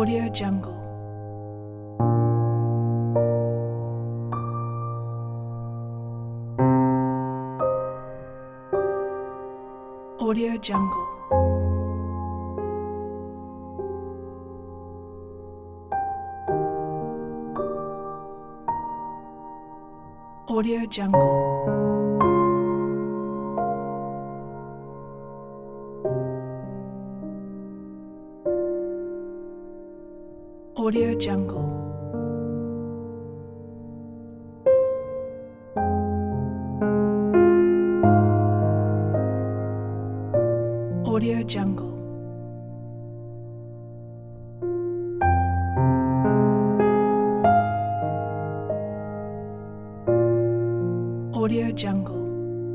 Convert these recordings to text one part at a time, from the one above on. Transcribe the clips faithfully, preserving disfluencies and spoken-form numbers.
Audio Jungle. Audio Jungle. Audio Jungle. Audio Jungle. Audio Jungle. Audio Jungle.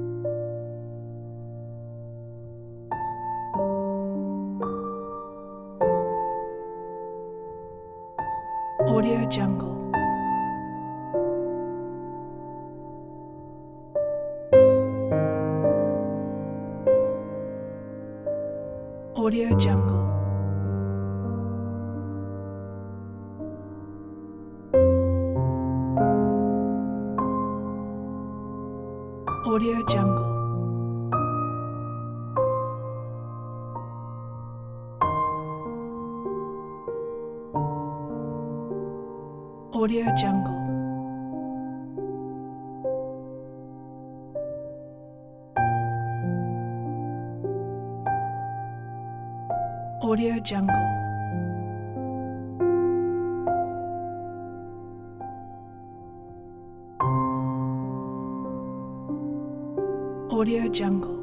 Audio Jungle. Audio Jungle. Audio Jungle. Audio Jungle. Audio Jungle. Audio Jungle.